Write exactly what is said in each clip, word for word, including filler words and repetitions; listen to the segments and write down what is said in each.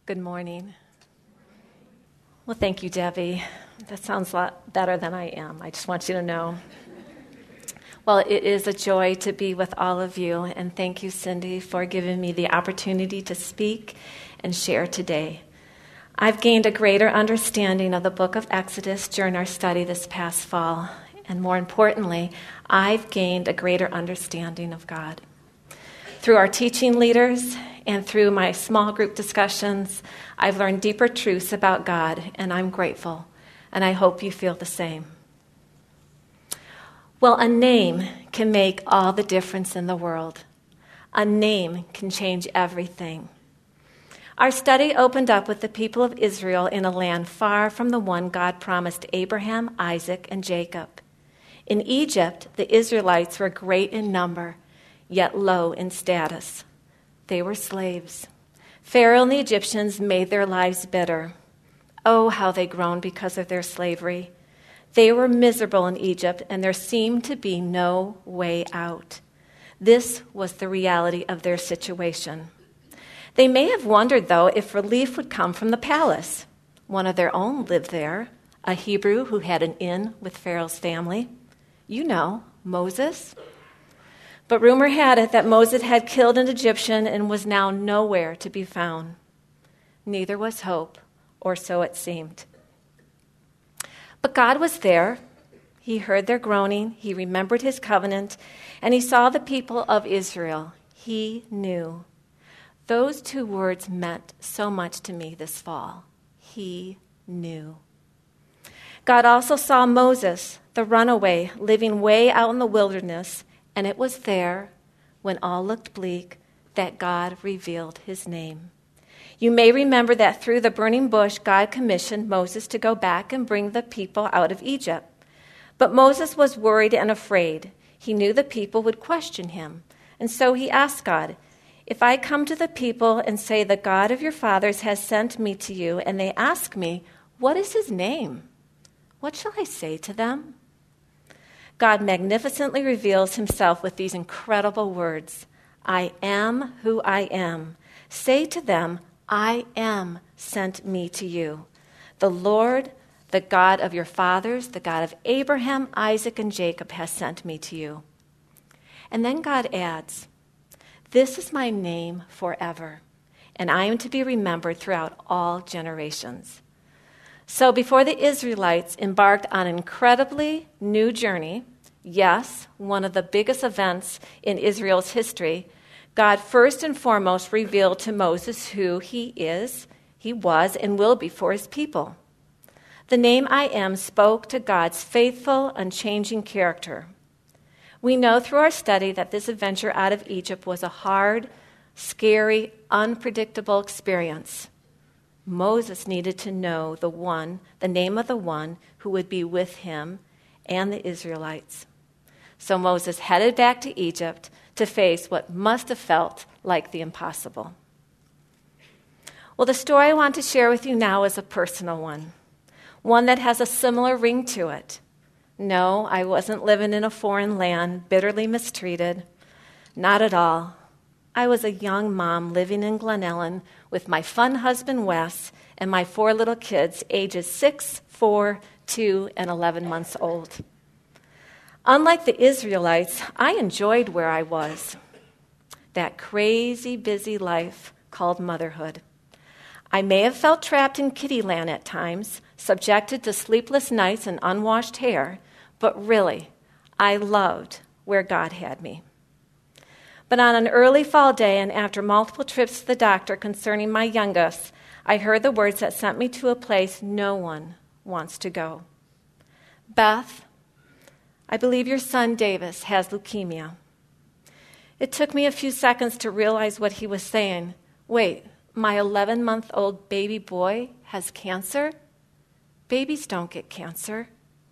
Good morning. Well, thank you, Debbie. That sounds a lot better than I am. I just want you to know. Well, it is a joy to be with all of you, and thank you, Cindy, for giving me the opportunity to speak and share today. I've gained a greater understanding of the book of Exodus during our study this past fall, and more importantly, I've gained a greater understanding of God. Through our teaching leaders and through my small group discussions, I've learned deeper truths about God, and I'm grateful, and I hope you feel the same. Well, a name can make all the difference in the world. A name can change everything. Our study opened up with the people of Israel in a land far from the one God promised Abraham, Isaac, and Jacob. In Egypt, the Israelites were great in number, yet low in status. They were slaves. Pharaoh and the Egyptians made their lives bitter. Oh, how they groaned because of their slavery. They were miserable in Egypt, and there seemed to be no way out. This was the reality of their situation. They may have wondered, though, if relief would come from the palace. One of their own lived there, a Hebrew who had an inn with Pharaoh's family. You know, Moses. But rumor had it that Moses had killed an Egyptian and was now nowhere to be found. Neither was hope, or so it seemed. But God was there. He heard their groaning. He remembered his covenant, and he saw the people of Israel. He knew. Those two words meant so much to me this fall. He knew. God also saw Moses, the runaway, living way out in the wilderness, and it was there, when all looked bleak, that God revealed his name. You may remember that through the burning bush, God commissioned Moses to go back and bring the people out of Egypt. But Moses was worried and afraid. He knew the people would question him. And so he asked God, "If I come to the people and say, 'The God of your fathers has sent me to you,' and they ask me, 'What is his name?' what shall I say to them?" God magnificently reveals himself with these incredible words, "I am who I am. Say to them, I am sent me to you. The Lord, the God of your fathers, the God of Abraham, Isaac, and Jacob has sent me to you." And then God adds, "This is my name forever, and I am to be remembered throughout all generations." So before the Israelites embarked on an incredibly new journey, yes, one of the biggest events in Israel's history, God first and foremost revealed to Moses who he is, he was, and will be for his people. The name I Am spoke to God's faithful, unchanging character. We know through our study that this adventure out of Egypt was a hard, scary, unpredictable experience. Moses needed to know the one, the name of the one who would be with him and the Israelites. So Moses headed back to Egypt to face what must have felt like the impossible. Well, the story I want to share with you now is a personal one, one that has a similar ring to it. No, I wasn't living in a foreign land, bitterly mistreated. Not at all. I was a young mom living in Glen Ellen with my fun husband, Wes, and my four little kids, ages six, four, two, and eleven months old. Unlike the Israelites, I enjoyed where I was, that crazy, busy life called motherhood. I may have felt trapped in kiddie land at times, subjected to sleepless nights and unwashed hair, but really, I loved where God had me. But on an early fall day and after multiple trips to the doctor concerning my youngest, I heard the words that sent me to a place no one wants to go. "Beth, I believe your son Davis has leukemia." It took me a few seconds to realize what he was saying. Wait, my eleven-month-old baby boy has cancer? Babies don't get cancer.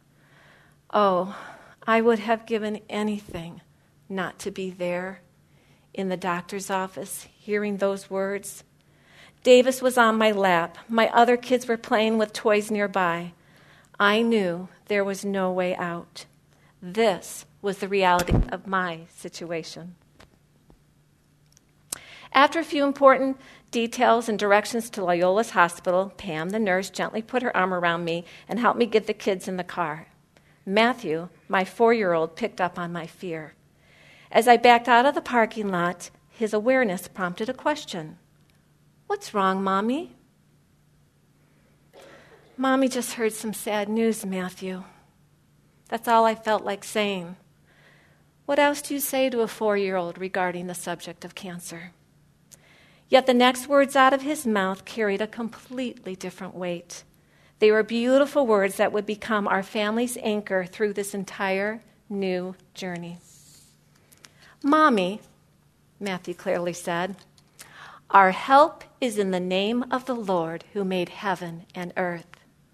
Oh, I would have given anything not to be there in the doctor's office, hearing those words. Davis was on my lap. My other kids were playing with toys nearby. I knew there was no way out. This was the reality of my situation. After a few important details and directions to Loyola's hospital, Pam, the nurse, gently put her arm around me and helped me get the kids in the car. Matthew, my four-year-old, picked up on my fear. As I backed out of the parking lot, his awareness prompted a question. "What's wrong, Mommy?" "Mommy just heard some sad news, Matthew." That's all I felt like saying. What else do you say to a four-year-old regarding the subject of cancer? Yet the next words out of his mouth carried a completely different weight. They were beautiful words that would become our family's anchor through this entire new journey. "Mommy," Matthew clearly said, "our help is in the name of the Lord who made heaven and earth."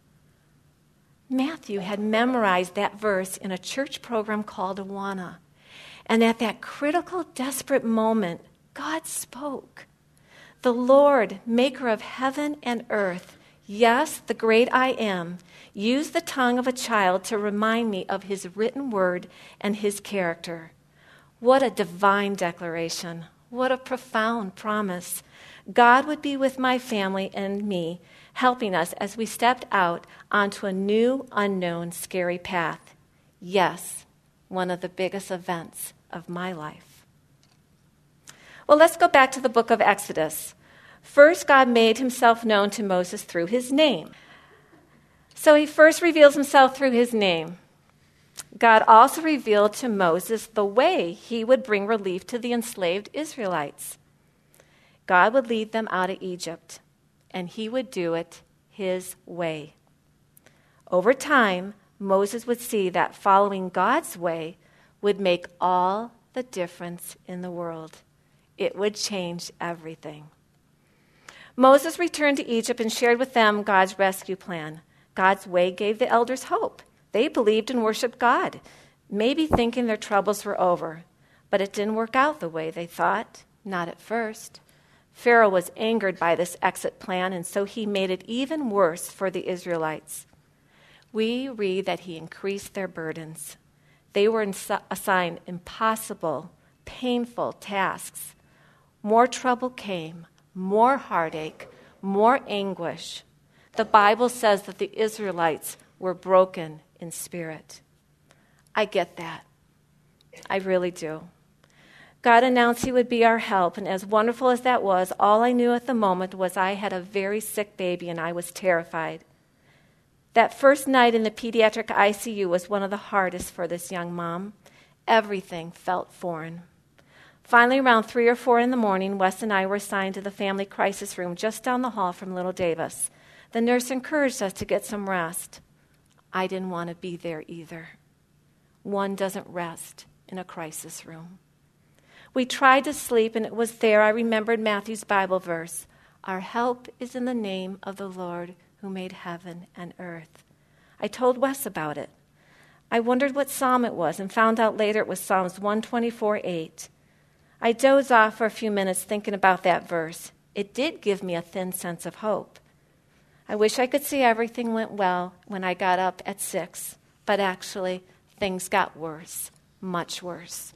Matthew had memorized that verse in a church program called Awana. And at that critical, desperate moment, God spoke. The Lord, maker of heaven and earth, yes, the great I Am, used the tongue of a child to remind me of his written word and his character. What a divine declaration. What a profound promise. God would be with my family and me, helping us as we stepped out onto a new, unknown, scary path. Yes, one of the biggest events of my life. Well, let's go back to the book of Exodus. First, God made himself known to Moses through his name. So he first reveals himself through his name. God also revealed to Moses the way he would bring relief to the enslaved Israelites. God would lead them out of Egypt, and he would do it his way. Over time, Moses would see that following God's way would make all the difference in the world. It would change everything. Moses returned to Egypt and shared with them God's rescue plan. God's way gave the elders hope. They believed and worshiped God, maybe thinking their troubles were over. But it didn't work out the way they thought, not at first. Pharaoh was angered by this exit plan, and so he made it even worse for the Israelites. We read that he increased their burdens. They were ins- assigned impossible, painful tasks. More trouble came, more heartache, more anguish. The Bible says that the Israelites were broken in spirit. I get that. I really do. God announced he would be our help, and as wonderful as that was, all I knew at the moment was I had a very sick baby and I was terrified. That first night in the pediatric I C U was one of the hardest for this young mom. Everything felt foreign. Finally, around three or four in the morning, Wes and I were assigned to the family crisis room just down the hall from little Davis. The nurse encouraged us to get some rest. I didn't want to be there either. One doesn't rest in a crisis room. We tried to sleep, and it was there I remembered Matthew's Bible verse. Our help is in the name of the Lord who made heaven and earth. I told Wes about it. I wondered what psalm it was and found out later it was Psalms one twenty-four eight. I dozed off for a few minutes thinking about that verse. It did give me a thin sense of hope. I wish I could say everything went well when I got up at six, but actually things got worse, much worse.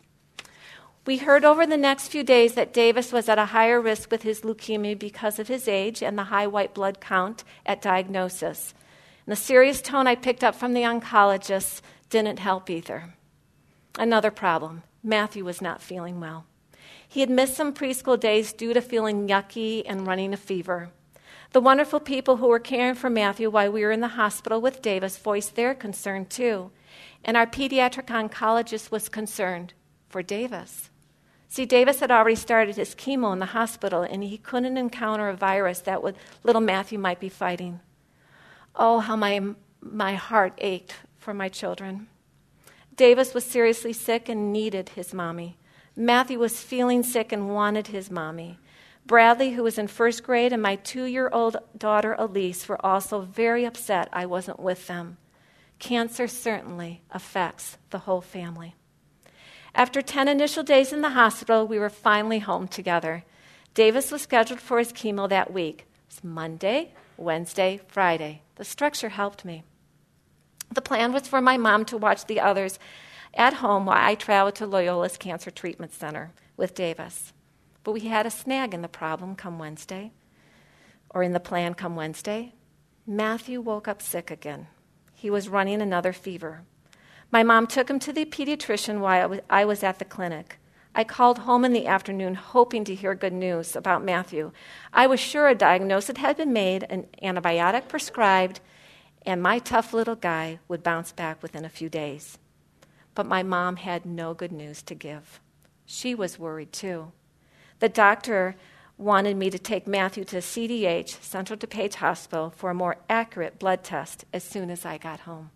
We heard over the next few days that Davis was at a higher risk with his leukemia because of his age and the high white blood count at diagnosis. And the serious tone I picked up from the oncologists didn't help either. Another problem. Matthew was not feeling well. He had missed some preschool days due to feeling yucky and running a fever. The wonderful people who were caring for Matthew while we were in the hospital with Davis voiced their concern too. And our pediatric oncologist was concerned for Davis. See, Davis had already started his chemo in the hospital, and he couldn't encounter a virus that would, little Matthew might be fighting. Oh, how my, my heart ached for my children. Davis was seriously sick and needed his mommy. Matthew was feeling sick and wanted his mommy. Bradley, who was in first grade, and my two-year-old daughter, Elise, were also very upset I wasn't with them. Cancer certainly affects the whole family. After ten initial days in the hospital, we were finally home together. Davis was scheduled for his chemo that week. It was Monday, Wednesday, Friday. The structure helped me. The plan was for my mom to watch the others at home while I traveled to Loyola's Cancer Treatment Center with Davis. But we had a snag in the problem come Wednesday, or in the plan come Wednesday. Matthew woke up sick again. He was running another fever. My mom took him to the pediatrician while I was at the clinic. I called home in the afternoon hoping to hear good news about Matthew. I was sure a diagnosis had been made, an antibiotic prescribed, and my tough little guy would bounce back within a few days. But my mom had no good news to give. She was worried too. The doctor wanted me to take Matthew to C D H, Central DuPage Hospital, for a more accurate blood test as soon as I got home.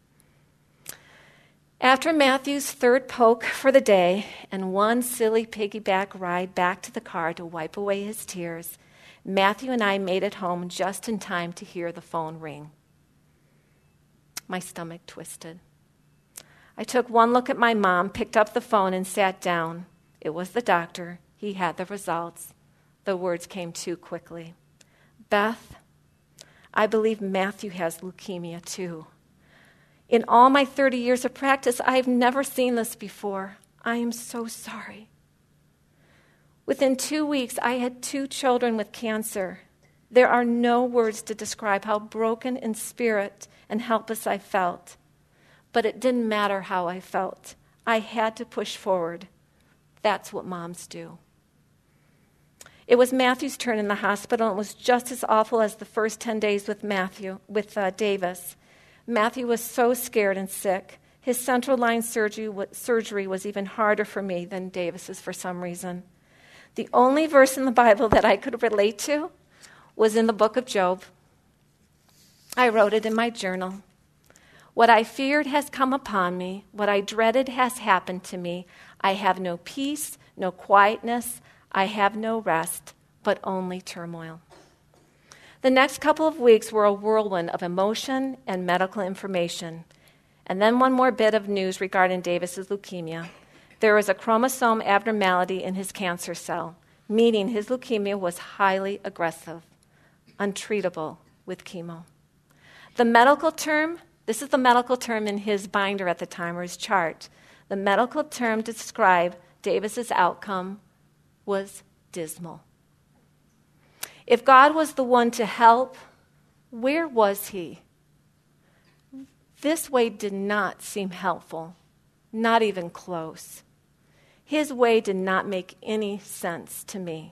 After Matthew's third poke for the day and one silly piggyback ride back to the car to wipe away his tears, Matthew and I made it home just in time to hear the phone ring. My stomach twisted. I took one look at my mom, picked up the phone, and sat down. It was the doctor. He had the results. The words came too quickly. Beth, I believe Matthew has leukemia too. In all my thirty years of practice, I have never seen this before. I am so sorry. Within two weeks, I had two children with cancer. There are no words to describe how broken in spirit and helpless I felt. But it didn't matter how I felt. I had to push forward. That's what moms do. It was Matthew's turn in the hospital, and it was just as awful as the first ten days with Matthew, with uh, Davis. Matthew was so scared and sick. His central line surgery, surgery was even harder for me than Davis's for some reason. The only verse in the Bible that I could relate to was in the book of Job. I wrote it in my journal. What I feared has come upon me. What I dreaded has happened to me. I have no peace, no quietness. I have no rest, but only turmoil. The next couple of weeks were a whirlwind of emotion and medical information. And then one more bit of news regarding Davis's leukemia. There was a chromosome abnormality in his cancer cell, meaning his leukemia was highly aggressive, untreatable with chemo. The medical term, this is the medical term in his binder at the time, or his chart. The medical term to describe Davis's outcome was dismal. If God was the one to help, where was he? This way did not seem helpful, not even close. His way did not make any sense to me.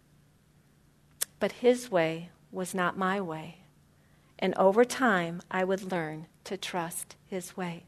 But his way was not my way. And over time, I would learn to trust his way.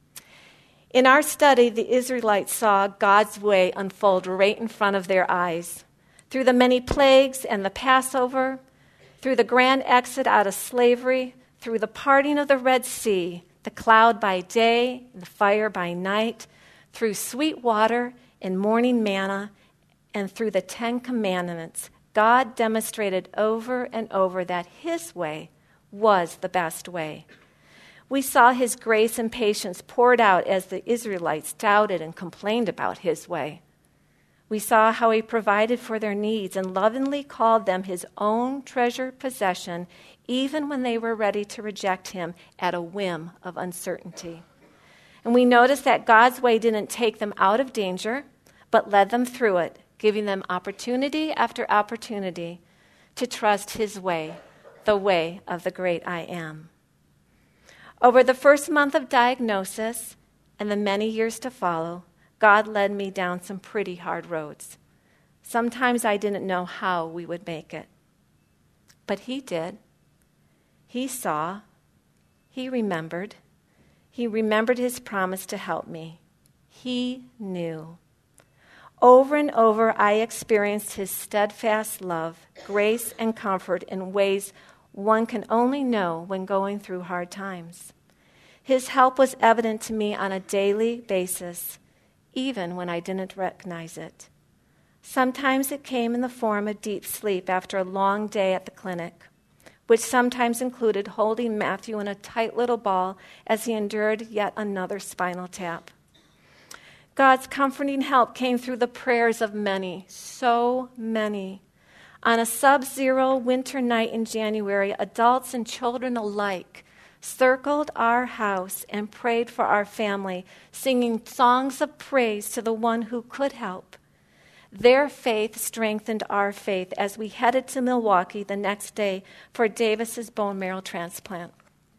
In our study, the Israelites saw God's way unfold right in front of their eyes. Through the many plagues and the Passover, through the grand exit out of slavery, through the parting of the Red Sea, the cloud by day, the fire by night, through sweet water and morning manna, and through the Ten Commandments, God demonstrated over and over that his way was the best way. We saw his grace and patience poured out as the Israelites doubted and complained about his way. We saw how he provided for their needs and lovingly called them his own treasured possession, even when they were ready to reject him at a whim of uncertainty. And we noticed that God's way didn't take them out of danger, but led them through it, giving them opportunity after opportunity to trust his way, the way of the great I am. Over the first month of diagnosis and the many years to follow, God led me down some pretty hard roads. Sometimes I didn't know how we would make it. But he did. He saw. He remembered. He remembered his promise to help me. He knew. Over and over, I experienced his steadfast love, grace, and comfort in ways one can only know when going through hard times. His help was evident to me on a daily basis, even when I didn't recognize it. Sometimes it came in the form of deep sleep after a long day at the clinic, which sometimes included holding Matthew in a tight little ball as he endured yet another spinal tap. God's comforting help came through the prayers of many, so many. On a sub-zero winter night in January, adults and children alike circled our house and prayed for our family, singing songs of praise to the one who could help. Their faith strengthened our faith as we headed to Milwaukee the next day for Davis's bone marrow transplant.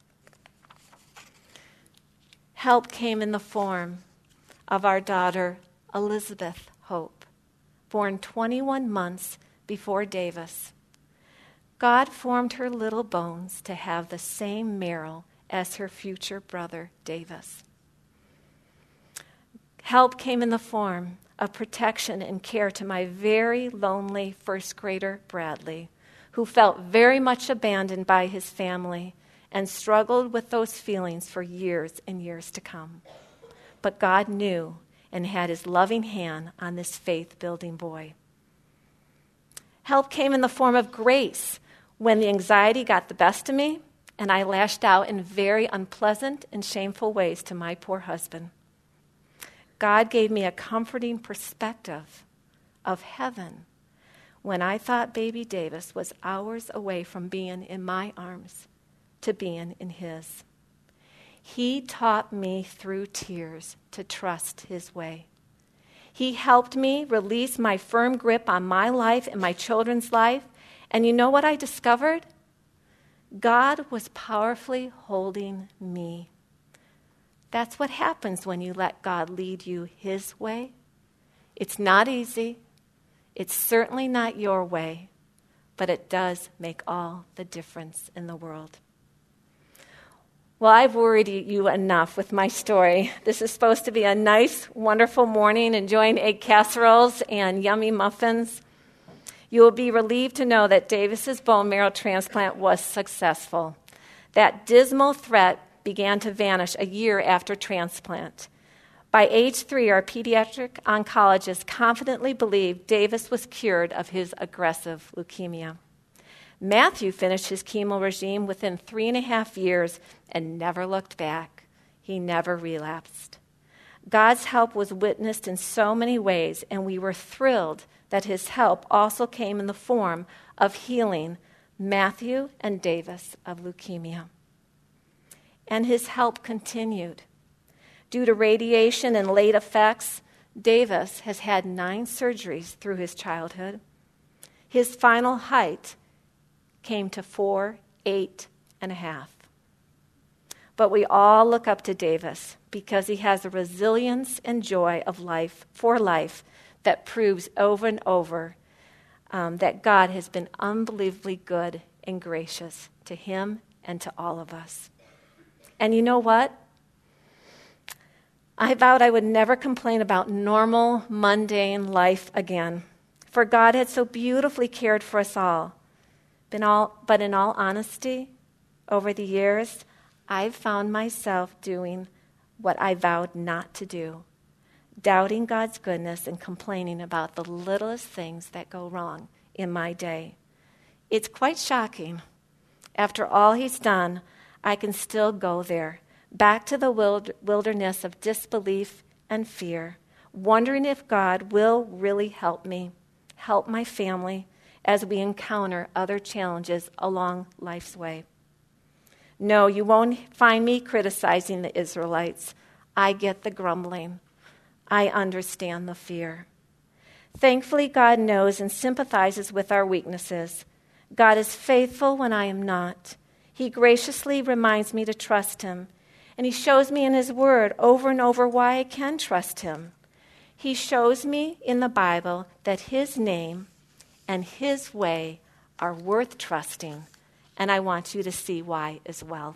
Help came in the form of our daughter, Elizabeth Hope, born twenty-one months before Davis. God formed her little bones to have the same marrow as her future brother, Davis. Help came in the form of protection and care to my very lonely first grader, Bradley, who felt very much abandoned by his family and struggled with those feelings for years and years to come. But God knew and had his loving hand on this faith-building boy. Help came in the form of grace when the anxiety got the best of me and I lashed out in very unpleasant and shameful ways to my poor husband. God gave me a comforting perspective of heaven when I thought baby Davis was hours away from being in my arms to being in his. He taught me through tears to trust his way. He helped me release my firm grip on my life and my children's life. And you know what I discovered? God was powerfully holding me. That's what happens when you let God lead you his way. It's not easy. It's certainly not your way, but it does make all the difference in the world. Well, I've worried you enough with my story. This is supposed to be a nice, wonderful morning, enjoying egg casseroles and yummy muffins. You will be relieved to know that Davis's bone marrow transplant was successful. That dismal threat began to vanish a year after transplant. By age three, our pediatric oncologist confidently believed Davis was cured of his aggressive leukemia. Matthew finished his chemo regime within three and a half years and never looked back. He never relapsed. God's help was witnessed in so many ways, and we were thrilled that his help also came in the form of healing Matthew and Davis of leukemia. And his help continued. Due to radiation and late effects, Davis has had nine surgeries through his childhood. His final height came to four, eight and a half. But we all look up to Davis because he has a resilience and joy of life for life that proves over and over um, that God has been unbelievably good and gracious to him and to all of us. And you know what? I vowed I would never complain about normal, mundane life again, for God had so beautifully cared for us all. But in all, but in all honesty, over the years, I've found myself doing what I vowed not to do, doubting God's goodness and complaining about the littlest things that go wrong in my day. It's quite shocking. After all he's done, I can still go there, back to the wilderness of disbelief and fear, wondering if God will really help me, help my family as we encounter other challenges along life's way. No, you won't find me criticizing the Israelites. I get the grumbling. I understand the fear. Thankfully, God knows and sympathizes with our weaknesses. God is faithful when I am not. He graciously reminds me to trust him, and he shows me in his word over and over why I can trust him. He shows me in the Bible that his name and his way are worth trusting, and I want you to see why as well.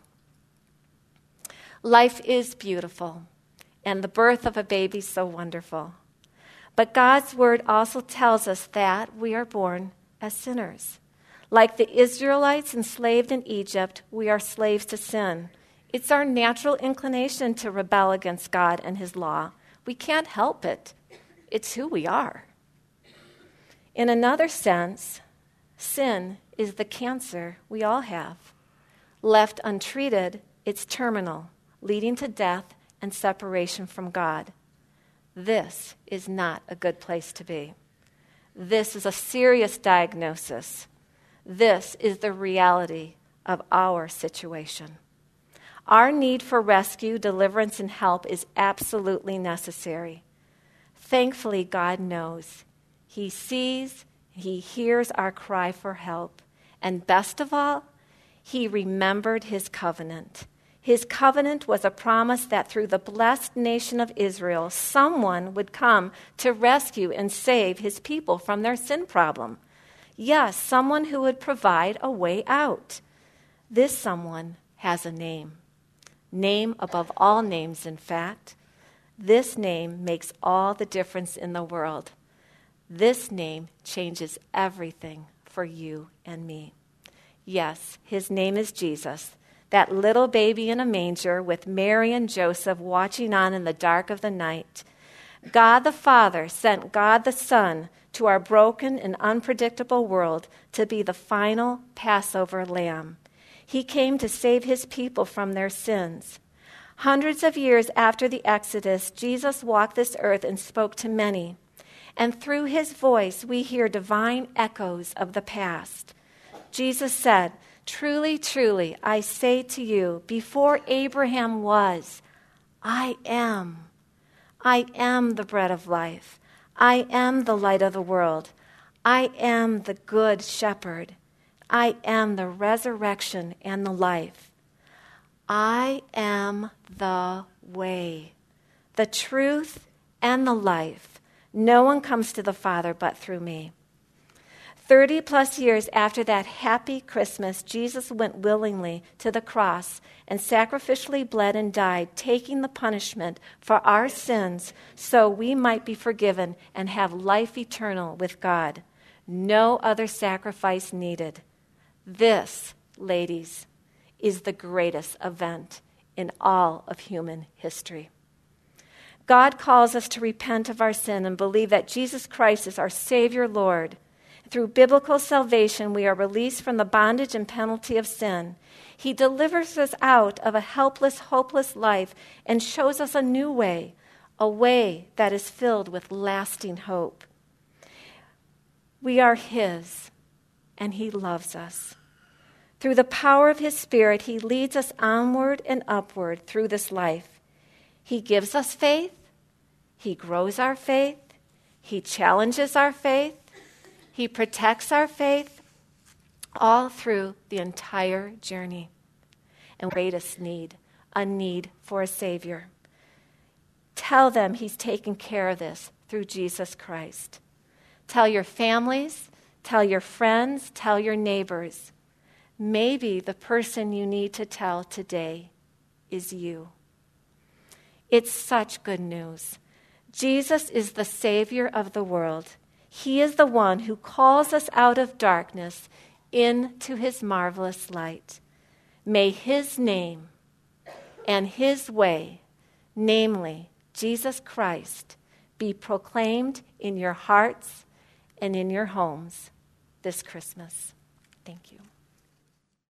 Life is beautiful, and the birth of a baby is so wonderful. But God's word also tells us that we are born as sinners. Like the Israelites enslaved in Egypt, we are slaves to sin. It's our natural inclination to rebel against God and his law. We can't help it. It's who we are. In another sense, sin is the cancer we all have. Left untreated, it's terminal, leading to death and separation from God. This is not a good place to be. This is a serious diagnosis. This is the reality of our situation. Our need for rescue, deliverance, and help is absolutely necessary. Thankfully, God knows. He sees, he hears our cry for help. And best of all, he remembered his covenant. His covenant was a promise that through the blessed nation of Israel, someone would come to rescue and save his people from their sin problem. Yes, someone who would provide a way out. This someone has a name. Name above all names, in fact. This name makes all the difference in the world. This name changes everything for you and me. Yes, his name is Jesus, that little baby in a manger with Mary and Joseph watching on in the dark of the night. God the Father sent God the Son to our broken and unpredictable world to be the final Passover lamb. He came to save his people from their sins. Hundreds of years after the Exodus, Jesus walked this earth and spoke to many. And through his voice, we hear divine echoes of the past. Jesus said, "Truly, truly, I say to you, before Abraham was, I am. I am the bread of life. I am the light of the world. I am the good shepherd. I am the resurrection and the life. I am the way, the truth, and the life. No one comes to the Father but through me." Thirty plus years after that happy Christmas, Jesus went willingly to the cross and sacrificially bled and died, taking the punishment for our sins so we might be forgiven and have life eternal with God. No other sacrifice needed. This, ladies, is the greatest event in all of human history. God calls us to repent of our sin and believe that Jesus Christ is our Savior, Lord. Through biblical salvation, we are released from the bondage and penalty of sin. He delivers us out of a helpless, hopeless life and shows us a new way, a way that is filled with lasting hope. We are his, and he loves us. Through the power of his Spirit, he leads us onward and upward through this life. He gives us faith. He grows our faith. He challenges our faith. He protects our faith, all through the entire journey. And greatest need, a need for a Savior. Tell them he's taken care of this through Jesus Christ. Tell your families, tell your friends, tell your neighbors. Maybe the person you need to tell today is you. It's such good news. Jesus is the Savior of the world. He is the one who calls us out of darkness into his marvelous light. May his name and his way, namely Jesus Christ, be proclaimed in your hearts and in your homes this Christmas. Thank you.